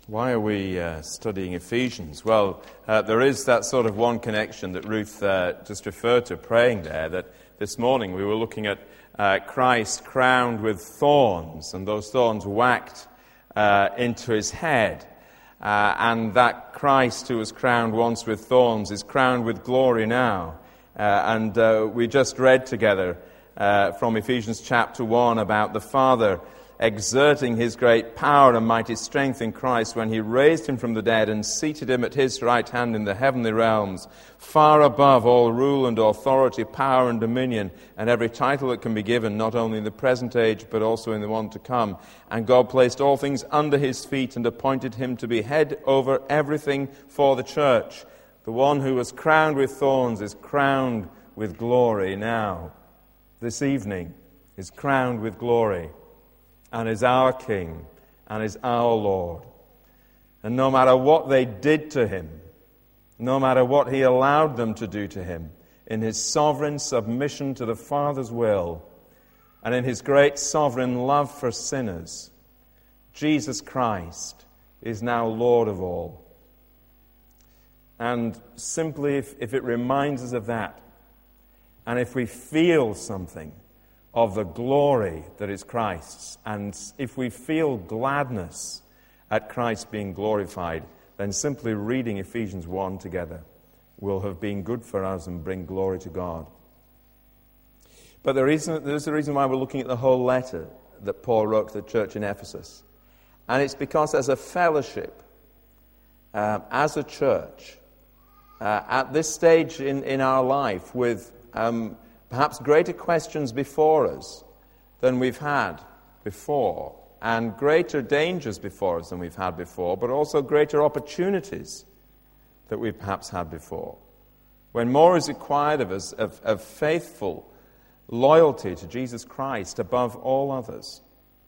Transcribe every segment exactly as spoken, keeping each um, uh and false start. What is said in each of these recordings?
Why are we uh, studying Ephesians? Well, uh, there is that sort of one connection that Ruth uh, just referred to, praying there, that this morning we were looking at uh, Christ crowned with thorns, and those thorns whacked uh, into his head. Uh, and that Christ who was crowned once with thorns is crowned with glory now. Uh, and uh, we just read together uh, from Ephesians chapter one about the Father exerting his great power and mighty strength in Christ when he raised him from the dead and seated him at his right hand in the heavenly realms, far above all rule and authority, power and dominion, and every title that can be given, not only in the present age, but also in the one to come. And God placed all things under his feet and appointed him to be head over everything for the church. The one who was crowned with thorns is crowned with glory now. This evening is crowned with glory, and is our King, and is our Lord. And no matter what they did to him, no matter what he allowed them to do to him, in his sovereign submission to the Father's will, and in his great sovereign love for sinners, Jesus Christ is now Lord of all. And simply, if, if it reminds us of that, and if we feel something of the glory that is Christ's, and if we feel gladness at Christ being glorified, then simply reading Ephesians one together will have been good for us and bring glory to God. But the reason, there's a reason why we're looking at the whole letter that Paul wrote to the church in Ephesus. And it's because as a fellowship, uh, as a church, uh, at this stage in, in our life with um, perhaps greater questions before us than we've had before, and greater dangers before us than we've had before, but also greater opportunities that we've perhaps had before. When more is required of us, of, of faithful loyalty to Jesus Christ above all others,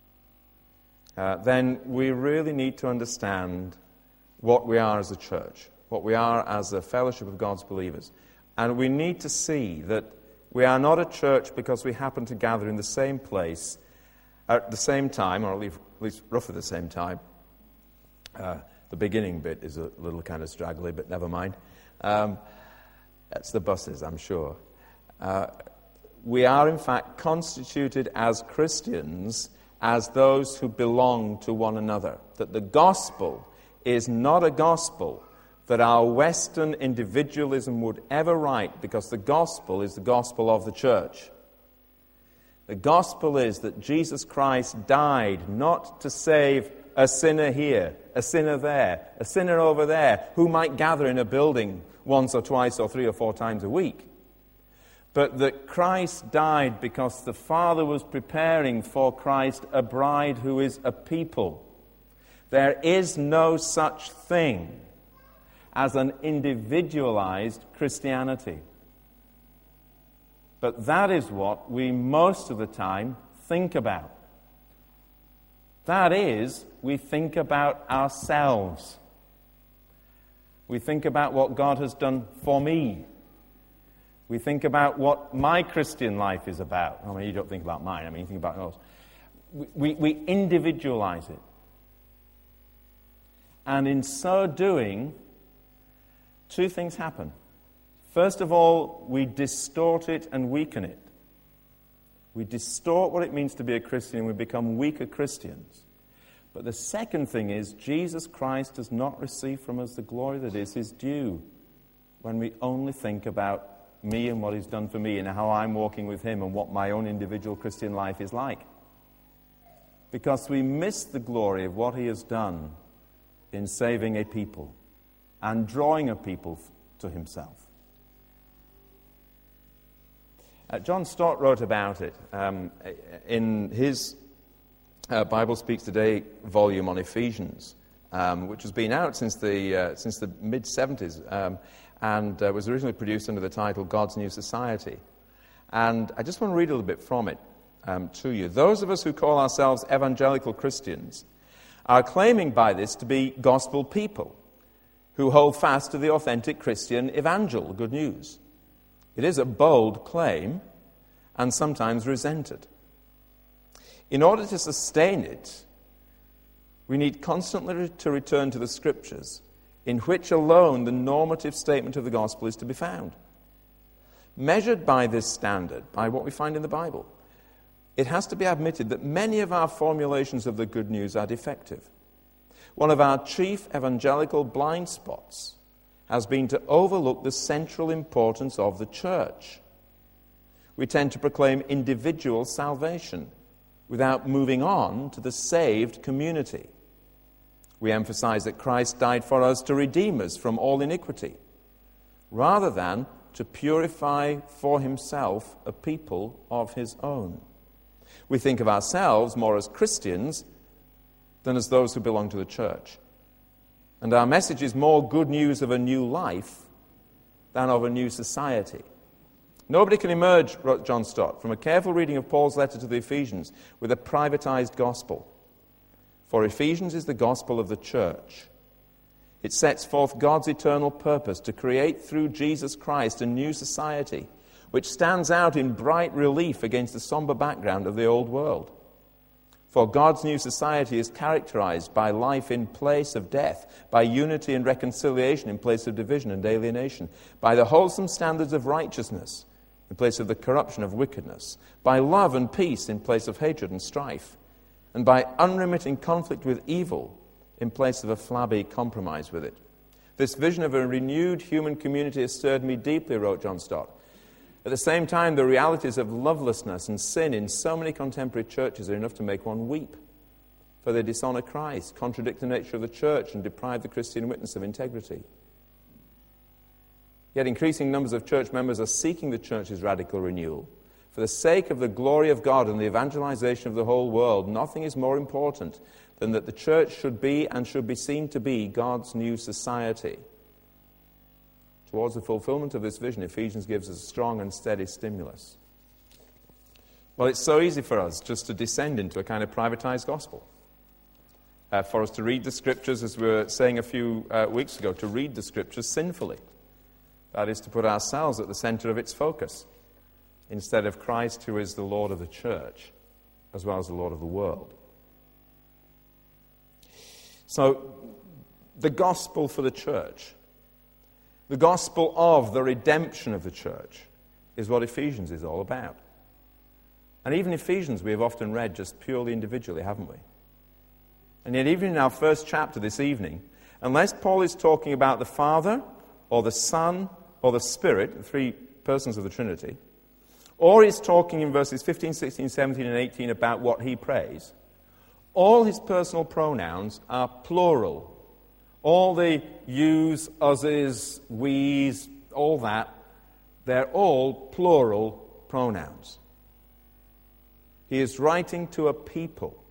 uh, then we really need to understand what we are as a church, what we are as a fellowship of God's believers. And we need to see that we are not a church because we happen to gather in the same place at the same time, or at least roughly the same time. Uh, the beginning bit is a little kind of straggly, but never mind. Um, that's the buses, I'm sure. Uh, we are, in fact, constituted as Christians as those who belong to one another. That the gospel is not a gospel that our Western individualism would ever write, because the gospel is the gospel of the church. The gospel is that Jesus Christ died not to save a sinner here, a sinner there, a sinner over there, who might gather in a building once or twice or three or four times a week, but that Christ died because the Father was preparing for Christ a bride who is a people. There is no such thing as an individualized Christianity. But that is what we most of the time think about. That is, we think about ourselves. We think about what God has done for me. We think about what my Christian life is about. I mean, you don't think about mine, I mean, you think about yours. We, we, we individualize it. And in so doing, two things happen. First of all, we distort it and weaken it. We distort what it means to be a Christian, and we become weaker Christians. But the second thing is, Jesus Christ does not receive from us the glory that is his due when we only think about me and what he's done for me and how I'm walking with him and what my own individual Christian life is like. Because we miss the glory of what he has done in saving a people and drawing a people to himself. Uh, John Stott wrote about it um, in his uh, Bible Speaks Today volume on Ephesians, um, which has been out since the uh, since the mid seventies, um, and uh, was originally produced under the title God's New Society. And I just want to read a little bit from it um, to you. Those of us who call ourselves evangelical Christians are claiming by this to be gospel people who hold fast to the authentic Christian evangel, good news. It is a bold claim and sometimes resented. In order to sustain it, We need constantly to return to the Scriptures, in which alone the normative statement of the gospel is to be found. Measured by this standard, by what we find in the Bible, it has to be admitted that many of our formulations of the good news are defective. One of our chief evangelical blind spots has been to overlook the central importance of the church. We tend to proclaim individual salvation without moving on to the saved community. We emphasize that Christ died for us to redeem us from all iniquity, rather than to purify for himself a people of his own. We think of ourselves more as Christians than as those who belong to the church. And our message is more good news of a new life than of a new society. Nobody can emerge, wrote John Stott, from a careful reading of Paul's letter to the Ephesians with a privatized gospel. For Ephesians is the gospel of the church. It sets forth God's eternal purpose to create through Jesus Christ a new society which stands out in bright relief against the somber background of the old world. For God's new society is characterized by life in place of death, by unity and reconciliation in place of division and alienation, by the wholesome standards of righteousness in place of the corruption of wickedness, by love and peace in place of hatred and strife, and by unremitting conflict with evil in place of a flabby compromise with it. This vision of a renewed human community has stirred me deeply, wrote John Stott. At the same time, the realities of lovelessness and sin in so many contemporary churches are enough to make one weep, for they dishonor Christ, contradict the nature of the church, and deprive the Christian witness of integrity. Yet increasing numbers of church members are seeking the church's radical renewal. For the sake of the glory of God and the evangelization of the whole world, nothing is more important than that the church should be and should be seen to be God's new society. Towards the fulfillment of this vision, Ephesians gives us a strong and steady stimulus. Well, it's so easy for us just to descend into a kind of privatized gospel. Uh, for us to read the Scriptures, as we were saying a few uh, weeks ago, to read the Scriptures sinfully. That is, to put ourselves at the center of its focus, instead of Christ, who is the Lord of the church, as well as the Lord of the world. So, the gospel for the church, the gospel of the redemption of the church, is what Ephesians is all about. And even Ephesians we have often read just purely individually, haven't we? And yet even in our first chapter this evening, unless Paul is talking about the Father, or the Son, or the Spirit, the three persons of the Trinity, or he's talking in verses fifteen, sixteen, seventeen, and eighteen about what he prays, all his personal pronouns are plural. All the yous, us's, we's, all that, they're all plural pronouns. He is writing to a people.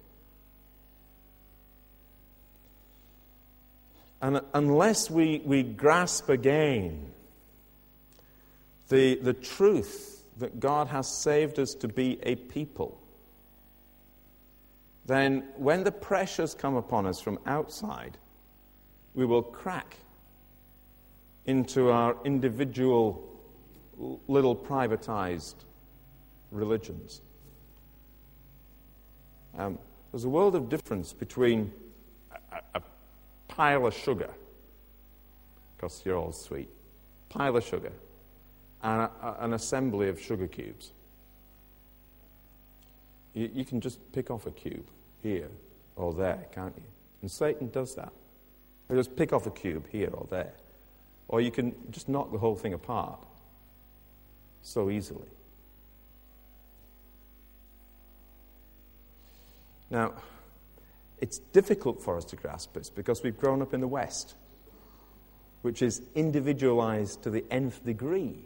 And unless we, we grasp again the, the truth that God has saved us to be a people, then when the pressures come upon us from outside, we will crack into our individual little privatized religions. Um, there's a world of difference between a, a pile of sugar, because you're all sweet, pile of sugar, and a, a, an assembly of sugar cubes. You, you can just pick off a cube here or there, can't you? And Satan does that. He'll just pick off a cube here or there. Or you can just knock the whole thing apart so easily. Now, it's difficult for us to grasp this because we've grown up in the West, which is individualized to the nth degree.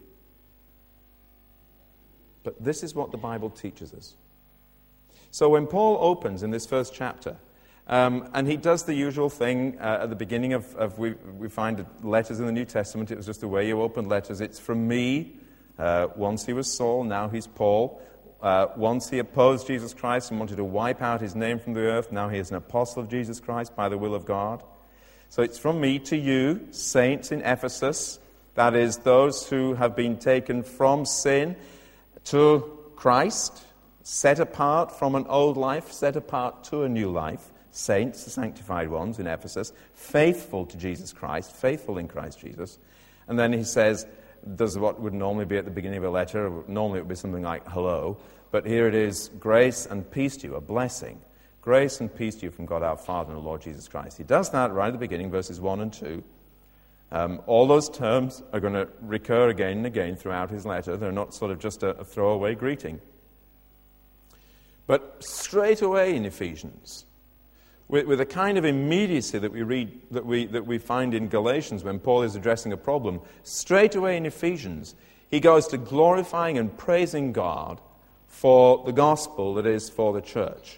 But this is what the Bible teaches us. So when Paul opens in this first chapter, Um, and he does the usual thing uh, at the beginning of, of we, we find letters in the New Testament. It was just the way you opened letters. It's from me. Uh, once he was Saul, now he's Paul. Uh, once he opposed Jesus Christ and wanted to wipe out his name from the earth, now he is an apostle of Jesus Christ by the will of God. So it's from me to you, saints in Ephesus, that is, those who have been taken from sin to Christ, set apart from an old life, set apart to a new life, saints, the sanctified ones in Ephesus, faithful to Jesus Christ, faithful in Christ Jesus. And then he says, does what would normally be at the beginning of a letter. Normally it would be something like hello. But here it is, grace and peace to you, a blessing. Grace and peace to you from God our Father and the Lord Jesus Christ. He does that right at the beginning, verses one and two. Um, all those terms are going to recur again and again throughout his letter. They're not sort of just a, a throwaway greeting. But straight away in Ephesians, with, with a kind of immediacy that we read, that we that we find in Galatians when Paul is addressing a problem, straight away in Ephesians, he goes to glorifying and praising God for the gospel that is for the church.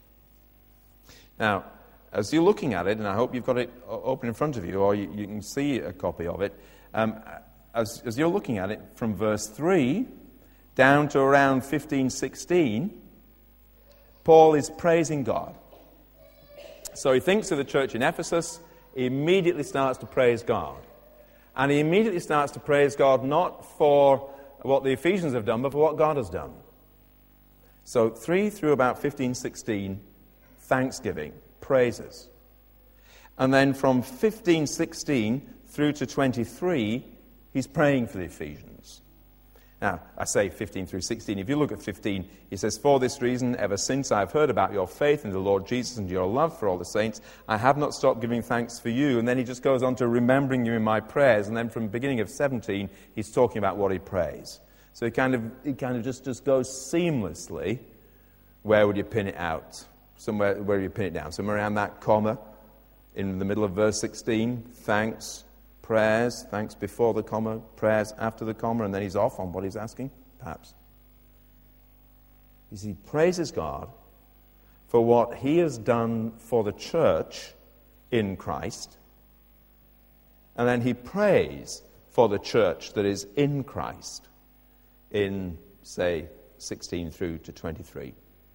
Now, as you're looking at it, and I hope you've got it open in front of you, or you, you can see a copy of it, um, as, as you're looking at it from verse three down to around fifteen sixteen, Paul is praising God. So he thinks of the church in Ephesus, he immediately starts to praise God. And he immediately starts to praise God not for what the Ephesians have done, but for what God has done. So three through about fifteen sixteen, thanksgiving, praises. And then from fifteen sixteen through to twenty-three, he's praying for the Ephesians. Now, I say fifteen through sixteen. If you look at fifteen, he says, for this reason, ever since I have heard about your faith in the Lord Jesus and your love for all the saints, I have not stopped giving thanks for you. And then he just goes on to remembering you in my prayers. And then from the beginning of seventeen, he's talking about what he prays. So he kind of, he kind of just, just goes seamlessly. Where would you pin it out? Somewhere, where do you pin it down? Somewhere around that comma in the middle of verse sixteen. Thanks, prayers, thanks before the comma, prayers after the comma, and then he's off on what he's asking, perhaps. You see, he praises God for what he has done for the church in Christ, and then he prays for the church that is in Christ in, say, sixteen through to twenty-three.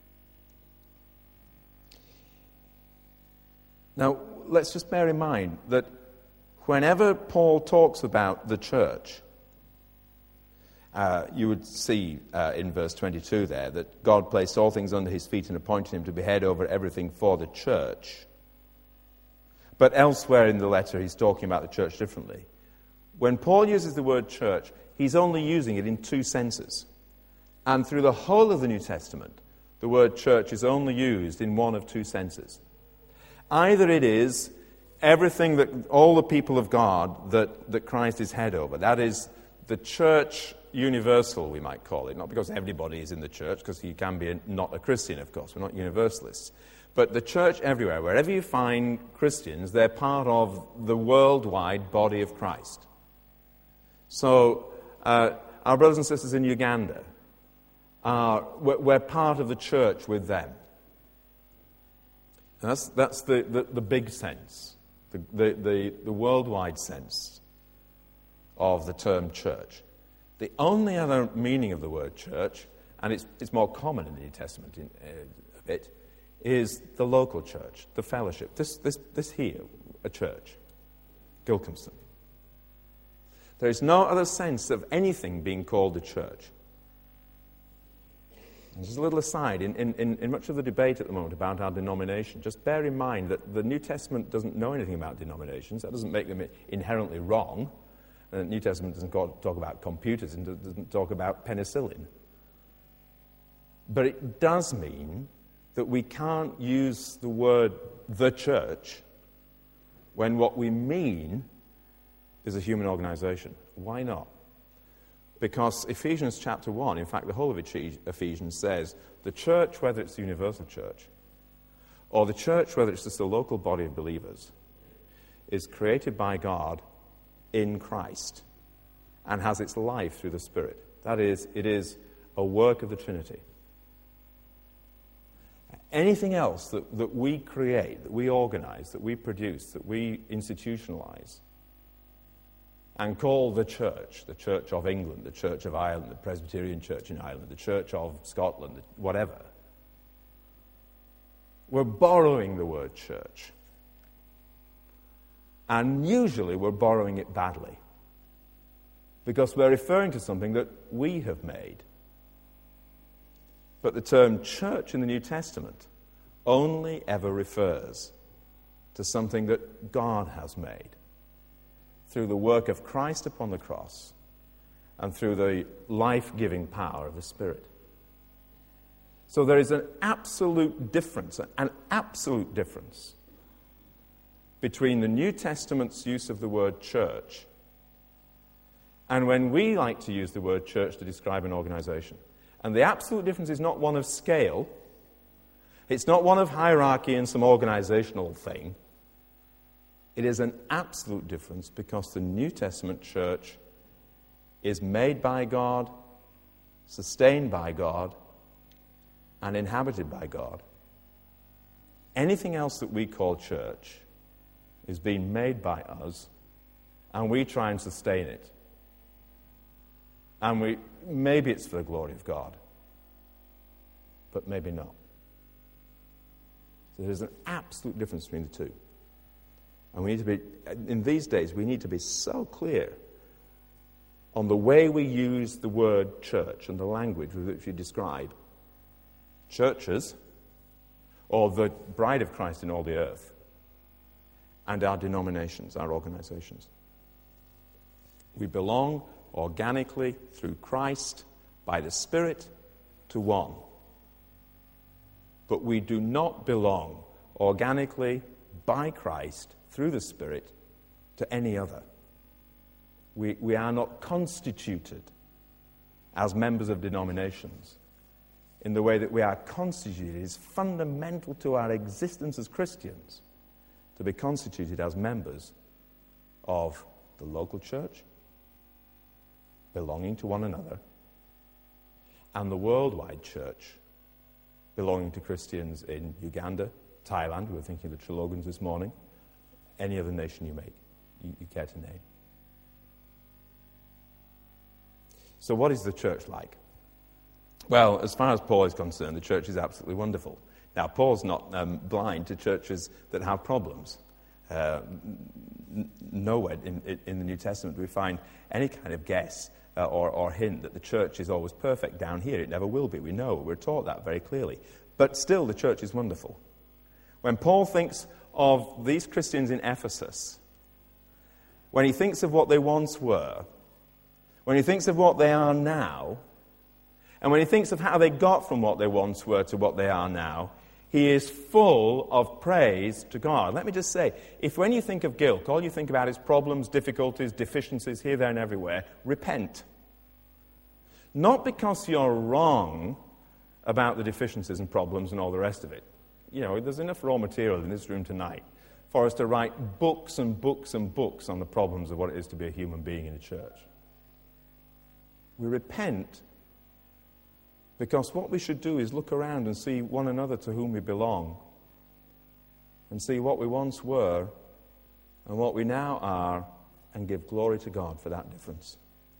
Now, let's just bear in mind that whenever Paul talks about the church, uh, you would see uh, in verse twenty-two there that God placed all things under his feet and appointed him to be head over everything for the church. But elsewhere in the letter, he's talking about the church differently. When Paul uses the word church, he's only using it in two senses. And through the whole of the New Testament, the word church is only used in one of two senses. Either it is everything that, all the people of God that, that Christ is head over. That is the church universal, we might call it. Not because everybody is in the church, because you can be a, not a Christian, of course. We're not universalists. But the church everywhere, wherever you find Christians, they're part of the worldwide body of Christ. So uh, our brothers and sisters in Uganda, are, we're, we're part of the church with them. And that's, that's the, the, the big sense, the, the, the, the worldwide sense of the term church. The only other meaning of the word church, and it's, it's more common in the New Testament in, uh, a bit, is the local church, the fellowship. This, this, this here, a church, Gilcomston. There is no other sense of anything being called a church. Just a little aside, in, in, in much of the debate at the moment about our denomination, just bear in mind that the New Testament doesn't know anything about denominations. That doesn't make them inherently wrong. The New Testament doesn't talk about computers and doesn't talk about penicillin. But it does mean that we can't use the word the church when what we mean is a human organization. Why not? Because Ephesians chapter one, in fact, the whole of Ephesians says the church, whether it's the universal church, or the church, whether it's just a local body of believers, is created by God in Christ and has its life through the Spirit. That is, it is a work of the Trinity. Anything else that, that we create, that we organize, that we produce, that we institutionalize, and call the church, the Church of England, the Church of Ireland, the Presbyterian Church in Ireland, the Church of Scotland, whatever. We're borrowing the word church. And usually we're borrowing it badly. Because we're referring to something that we have made. But the term church in the New Testament only ever refers to something that God has made through the work of Christ upon the cross and through the life-giving power of the Spirit. So there is an absolute difference, an absolute difference between the New Testament's use of the word church and when we like to use the word church to describe an organization. And the absolute difference is not one of scale. It's not one of hierarchy and some organizational thing. It is an absolute difference because the New Testament church is made by God, sustained by God, and inhabited by God. Anything else that we call church is being made by us, and we try and sustain it. And we maybe it's for the glory of God, but maybe not. So there's an absolute difference between the two. And we need to be, in these days, we need to be so clear on the way we use the word church and the language with which we describe churches, or the bride of Christ in all the earth, and our denominations, our organizations. We belong organically through Christ by the Spirit to one. But we do not belong organically by Christ through the Spirit to any other. We, we are not constituted as members of denominations in the way that we are constituted. It is fundamental to our existence as Christians to be constituted as members of the local church, belonging to one another, and the worldwide church, belonging to Christians in Uganda, Thailand, we were thinking of the Chilogans this morning, any other nation you, make, you, you care to name. So what is the church like? Well, as far as Paul is concerned, the church is absolutely wonderful. Now, Paul's not um, blind to churches that have problems. Uh, n- nowhere in, in the New Testament do we find any kind of guess uh, or, or hint that the church is always perfect down here. It never will be. We know. We're taught that very clearly. But still, the church is wonderful. When Paul thinks of these Christians in Ephesus, when he thinks of what they once were, when he thinks of what they are now, and when he thinks of how they got from what they once were to what they are now, he is full of praise to God. Let me just say, if when you think of guilt, all you think about is problems, difficulties, deficiencies here, there, and everywhere, repent. Not because you're wrong about the deficiencies and problems and all the rest of it. You know, there's enough raw material in this room tonight for us to write books and books and books on the problems of what it is to be a human being in a church. We repent because what we should do is look around and see one another to whom we belong and see what we once were and what we now are and give glory to God for that difference.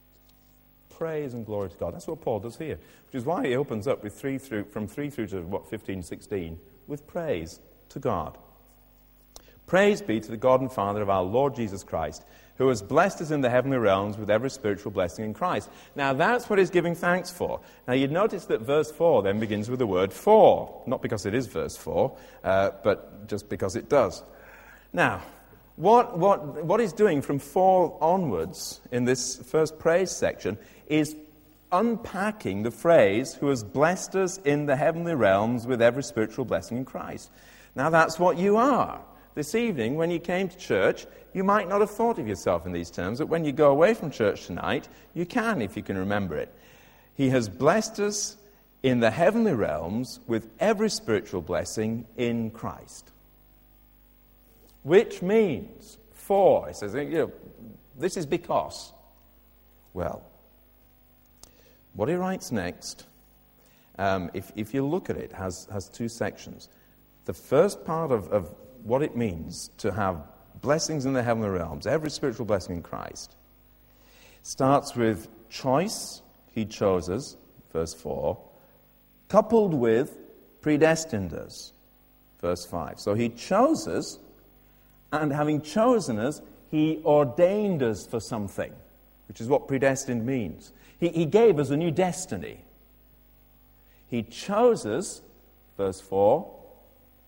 Praise and glory to God. That's what Paul does here, which is why he opens up with three through from three through to what fifteen, sixteen with praise to God. Praise be to the God and Father of our Lord Jesus Christ, who has blessed us in the heavenly realms with every spiritual blessing in Christ. Now that's what he's giving thanks for. Now you'd notice that verse four then begins with the word for, not because it is verse four, uh, but just because it does. Now, what, what, what he's doing from four onwards in this first praise section is unpacking the phrase, who has blessed us in the heavenly realms with every spiritual blessing in Christ. Now that's what you are. This evening, when you came to church, you might not have thought of yourself in these terms, but when you go away from church tonight, you can, if you can remember it. He has blessed us in the heavenly realms with every spiritual blessing in Christ. Which means, for, it says, you know, this is because. Well, what he writes next, um, if, if you look at it, has, has two sections. The first part of, of what it means to have blessings in the heavenly realms, every spiritual blessing in Christ, starts with choice, he chose us, verse four, coupled with predestined us, verse five. So he chose us, and having chosen us, he ordained us for something, which is what predestined means. He, he gave us a new destiny. He chose us, verse four,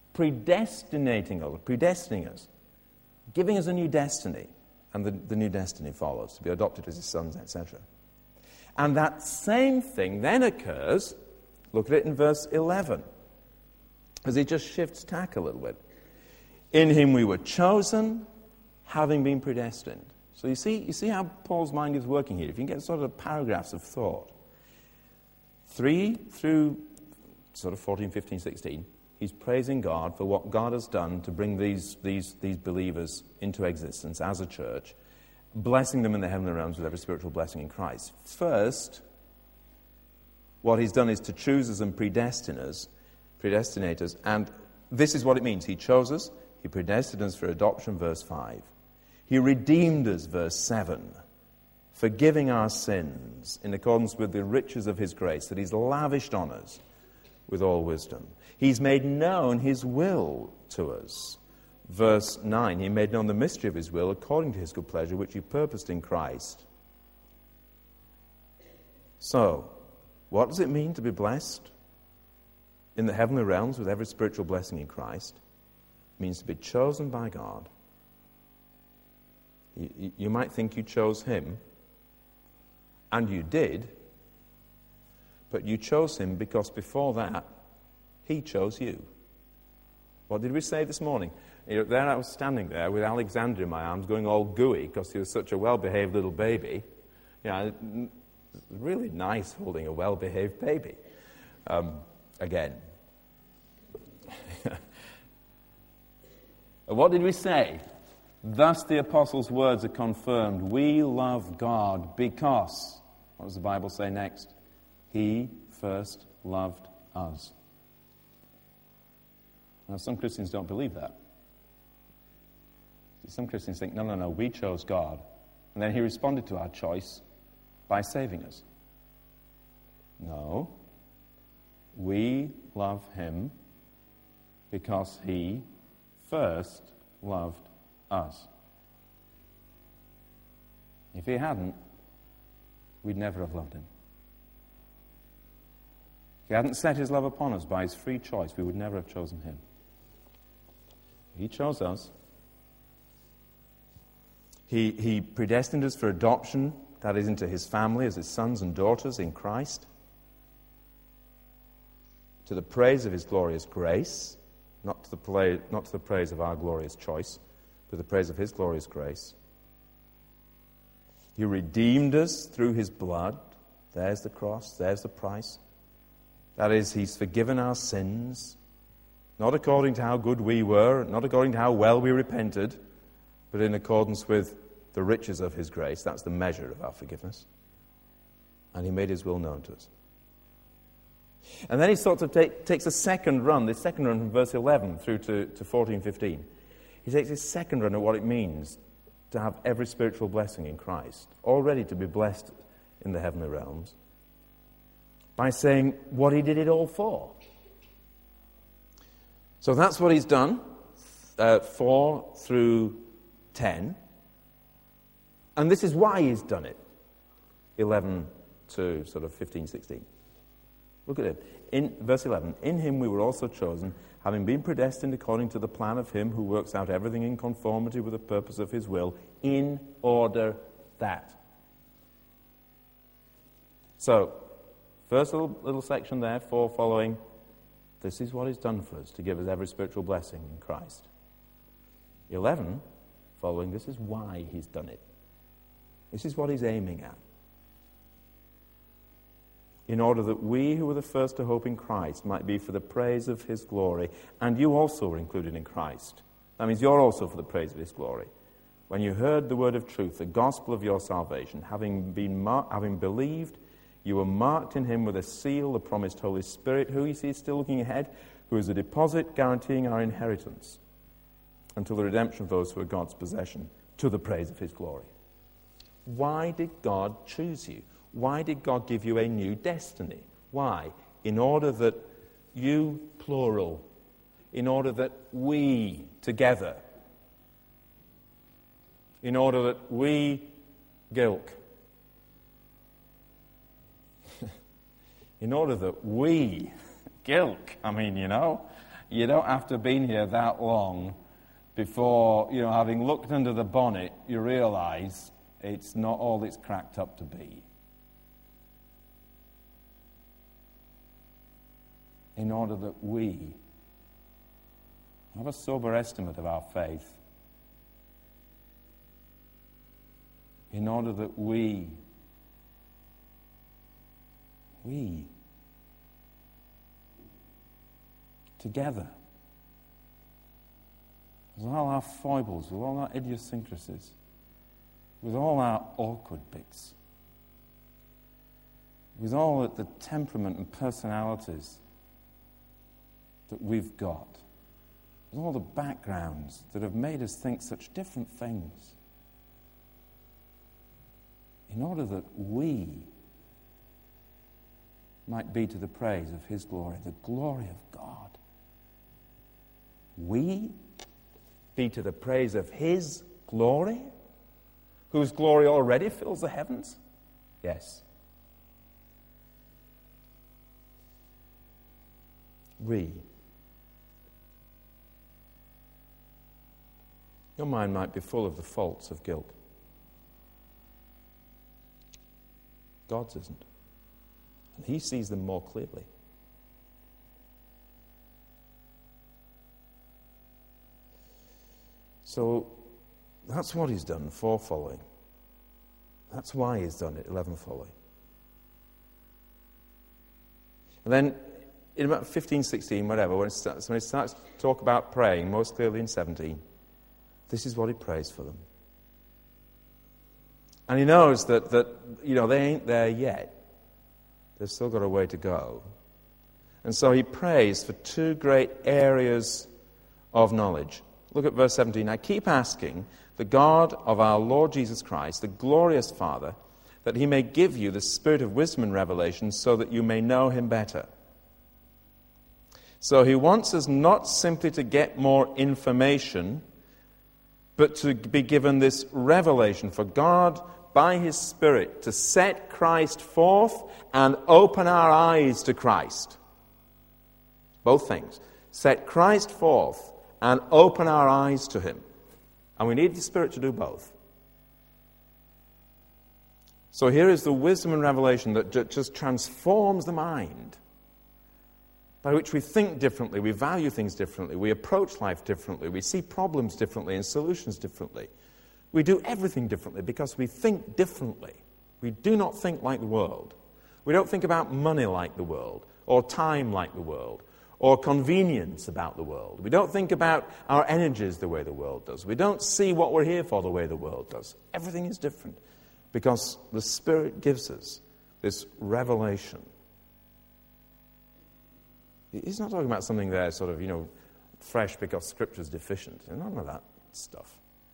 predestinating us, predestining us, giving us a new destiny, and the, the new destiny follows, to be adopted as his sons, et cetera. And that same thing then occurs, look at it in verse eleven, as he just shifts tack a little bit. In him we were chosen, having been predestined. So you see, you see how Paul's mind is working here. If you can get sort of paragraphs of thought. Three through sort of fourteen, fifteen, sixteen, he's praising God for what God has done to bring these, these, these believers into existence as a church, blessing them in the heavenly realms with every spiritual blessing in Christ. First, what he's done is to choose us and predestine us, predestinate us, and this is what it means. He chose us, he predestined us for adoption, verse five. He redeemed us, verse seven, forgiving our sins in accordance with the riches of his grace that he's lavished on us with all wisdom. He's made known his will to us. Verse nine, he made known the mystery of his will according to his good pleasure, which he purposed in Christ. So, what does it mean to be blessed in the heavenly realms with every spiritual blessing in Christ? It means to be chosen by God. You, you might think you chose him, and you did, but you chose him because before that, he chose you. What did we say this morning? You know, there I was standing there with Alexander in my arms going all gooey because he was such a well-behaved little baby. You know, really nice holding a well-behaved baby. Um, again. What did we say? Thus the apostles' words are confirmed. We love God because, what does the Bible say next? He first loved us. Now, some Christians don't believe that. Some Christians think, no, no, no, we chose God. And then he responded to our choice by saving us. No. We love him because he first loved us. If he hadn't, we'd never have loved him. If he hadn't set his love upon us by his free choice, we would never have chosen him. He chose us. He, he predestined us for adoption, that is, into his family as his sons and daughters in Christ, to the praise of his glorious grace, not to the, play, not to the praise of our glorious choice, but the praise of his glorious grace. He redeemed us through his blood. There's the cross, there's the price. That is, he's forgiven our sins, not according to how good we were, not according to how well we repented, but in accordance with the riches of his grace. That's the measure of our forgiveness. And he made his will known to us. And then he sort of take, takes a second run, this second run from verse eleven through to, to fourteen, fifteen. He takes his second run at what it means to have every spiritual blessing in Christ, already to be blessed in the heavenly realms, by saying what he did it all for. So that's what he's done, uh, four through ten. And this is why he's done it, eleven to sort of fifteen, sixteen. Look at it. In verse eleven, in him we were also chosen, having been predestined according to the plan of him who works out everything in conformity with the purpose of his will, in order that. So, first little, little section there, four following, this is what he's done for us, to give us every spiritual blessing in Christ. eleven, following, this is why he's done it. This is what he's aiming at. In order that we who were the first to hope in Christ might be for the praise of his glory. And you also were included in Christ. That means you're also for the praise of his glory. When you heard the word of truth, the gospel of your salvation, having been mar- having believed, you were marked in him with a seal, the promised Holy Spirit, who you see is still looking ahead, who is a deposit guaranteeing our inheritance until the redemption of those who are God's possession, to the praise of his glory. Why did God choose you? Why did God give you a new destiny? Why? In order that you, plural, in order that we, together, in order that we, Gilk, in order that we, Gilk, I mean, you know, You don't have to have been here that long before, you know, having looked under the bonnet, you realise it's not all it's cracked up to be. In order that we have a sober estimate of our faith, in order that we, we, together, with all our foibles, with all our idiosyncrasies, with all our awkward bits, with all the temperament and personalities that we've got, with all the backgrounds that have made us think such different things, in order that we might be to the praise of His glory, the glory of God. We be to the praise of His glory, whose glory already fills the heavens? Yes. We. Your mind might be full of the faults of guilt. God's isn't. And He sees them more clearly. So that's what He's done, four following. That's why He's done it, eleven following. And then in about fifteen, sixteen, whatever, when it starts, when it starts to talk about praying, most clearly in seventeen, this is what He prays for them. And He knows that, that, you know, they ain't there yet. They've still got a way to go. And so He prays for two great areas of knowledge. Look at verse seventeen. I keep asking the God of our Lord Jesus Christ, the glorious Father, that He may give you the spirit of wisdom and revelation so that you may know Him better. So He wants us not simply to get more information, but to be given this revelation for God by His Spirit to set Christ forth and open our eyes to Christ. Both things. Set Christ forth and open our eyes to Him. And we need the Spirit to do both. So here is the wisdom and revelation that just transforms the mind, by which we think differently, we value things differently, we approach life differently, we see problems differently and solutions differently. We do everything differently because we think differently. We do not think like the world. We don't think about money like the world, or time like the world, or convenience about the world. We don't think about our energies the way the world does. We don't see what we're here for the way the world does. Everything is different because the Spirit gives us this revelation. He's not talking about something there sort of, you know, fresh because Scripture's deficient. None of that stuff.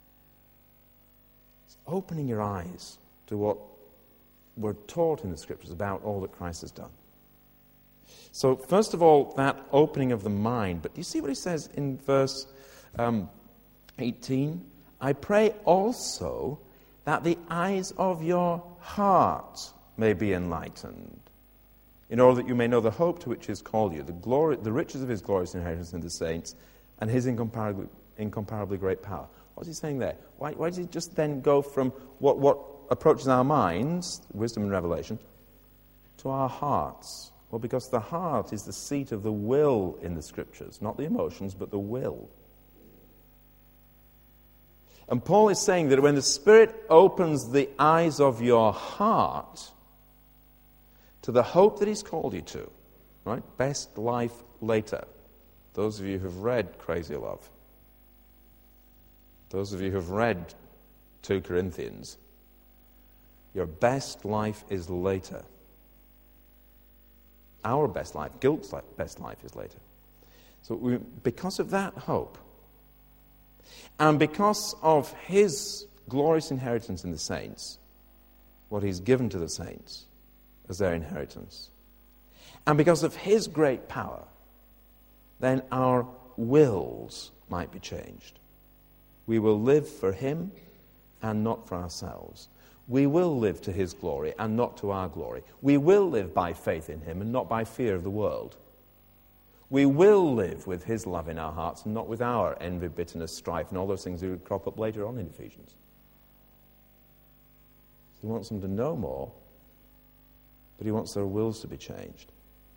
It's opening your eyes to what we're taught in the Scriptures about all that Christ has done. So, first of all, that opening of the mind. But do you see what he says in verse um, eighteen? I pray also that the eyes of your heart may be enlightened, in order that you may know the hope to which He has called you, the glory, the riches of His glorious inheritance in the saints, and His incomparably, incomparably great power. What's he saying there? Why, why does he just then go from what, what approaches our minds, wisdom and revelation, to our hearts? Well, because the heart is the seat of the will in the Scriptures, not the emotions, but the will. And Paul is saying that when the Spirit opens the eyes of your heart to the hope that He's called you to, right? Best life later. Those of you who've read Crazy Love, those of you who've read Second Corinthians, your best life is later. Our best life, guilt's best life is later. So we, because of that hope, and because of His glorious inheritance in the saints, what He's given to the saints as their inheritance, and because of His great power, then our wills might be changed. We will live for Him and not for ourselves. We will live to His glory and not to our glory. We will live by faith in Him and not by fear of the world. We will live with his love in our hearts and not with our envy, bitterness, strife, and all those things that would crop up later on in Ephesians. He wants them to know more, but he wants their wills to be changed.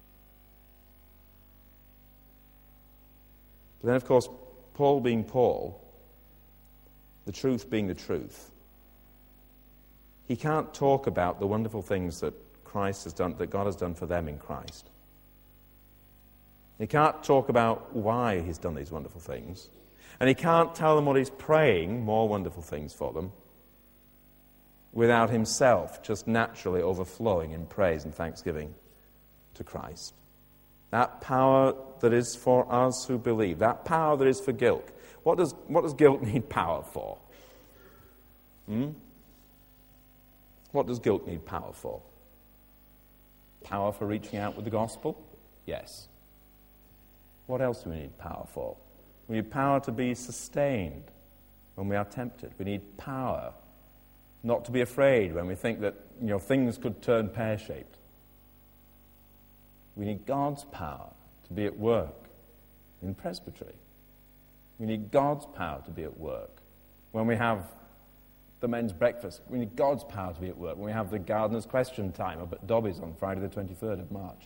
But then, of course, Paul being Paul, the truth being the truth, he can't talk about the wonderful things that Christ has done, that God has done for them in Christ. He can't talk about why he's done these wonderful things. And he can't tell them what he's praying, more wonderful things for them, without himself just naturally overflowing in praise and thanksgiving to Christ. That power that is for us who believe, that power that is for guilt. What does, what does guilt need power for? Hmm? What does guilt need power for? Power for reaching out with the gospel? Yes. What else do we need power for? We need power to be sustained when we are tempted. We need power not to be afraid when we think that, you know, things could turn pear-shaped. We need God's power to be at work in presbytery. We need God's power to be at work when we have the men's breakfast. We need God's power to be at work when we have the gardener's question time up at Dobby's on Friday the twenty-third of March.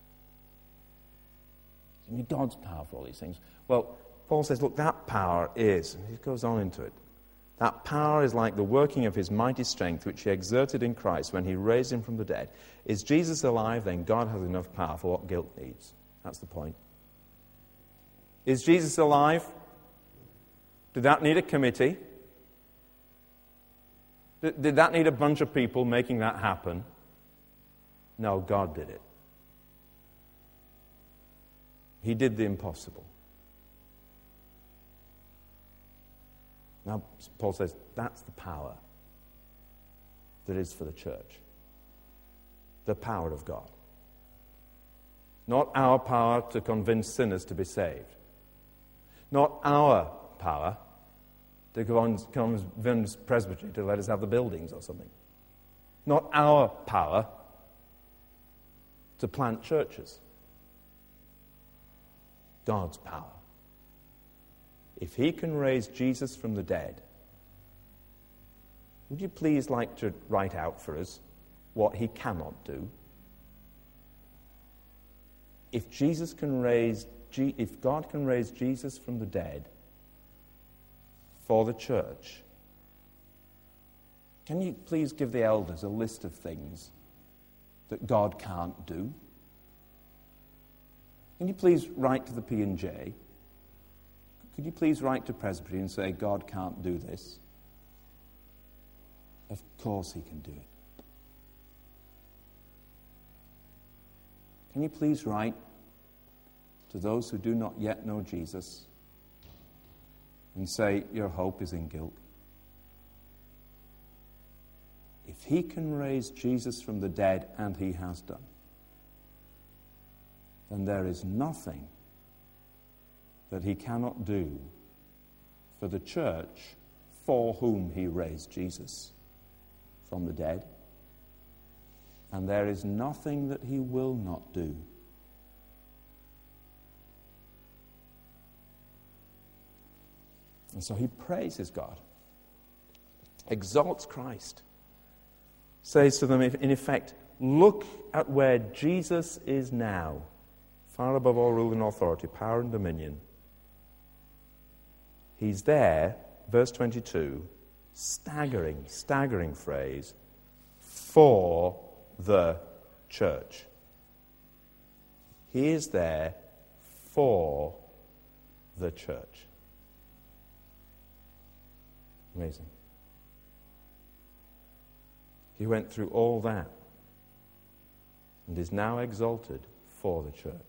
We need God's power for all these things. Well, Paul says, look, that power is, and he goes on into it, that power is like the working of his mighty strength which he exerted in Christ when he raised him from the dead. Is Jesus alive? Then God has enough power for what guilt needs. That's the point. Is Jesus alive? Did that need a committee? Did, did that need a bunch of people making that happen? No, God did it. He did the impossible. Now, Paul says that's the power that is for the church. The power of God. Not our power to convince sinners to be saved. Not our power to convince presbytery to let us have the buildings or something. Not our power to plant churches. God's power. If he can raise Jesus from the dead, would you please like to write out for us what he cannot do? If Jesus can raise, if God can raise Jesus from the dead for the church, can you please give the elders a list of things that God can't do? Can you please write to the P and J? Could you please write to Presbytery and say, God can't do this? Of course he can do it. Can you please write to those who do not yet know Jesus and say, your hope is in guilt? If he can raise Jesus from the dead, and he has done, then there is nothing that he cannot do for the church for whom he raised Jesus from the dead. And there is nothing that he will not do. And so he praises God, exalts Christ, says to them, in effect, look at where Jesus is now, far above all rule and authority, power and dominion. He's there, verse twenty-two, staggering, staggering phrase, for the church. He is there for the church. Amazing. He went through all that and is now exalted for the church,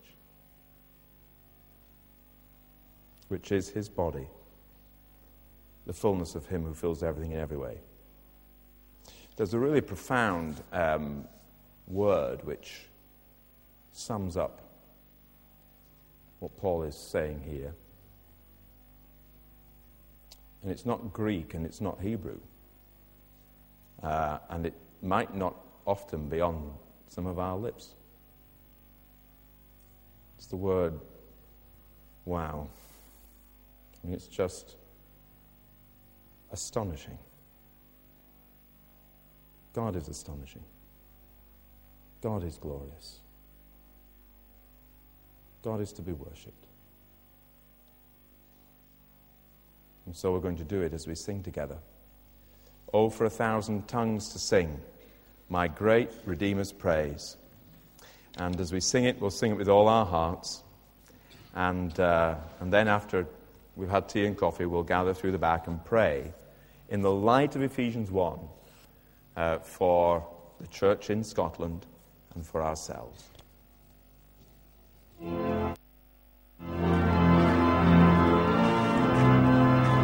which is his body, the fullness of him who fills everything in every way. There's a really profound um, word which sums up what Paul is saying here. And it's not Greek and it's not Hebrew. Uh, and it might not often be on some of our lips. It's the word Wow. I mean, it's just astonishing. God is astonishing. God is glorious. God is to be worshipped. And so we're going to do it as we sing together. Oh, for a thousand tongues to sing my great Redeemer's praise. And as we sing it, we'll sing it with all our hearts. And, uh, and then after we've had tea and coffee, we'll gather through the back and pray in the light of Ephesians one uh, for the church in Scotland and for ourselves.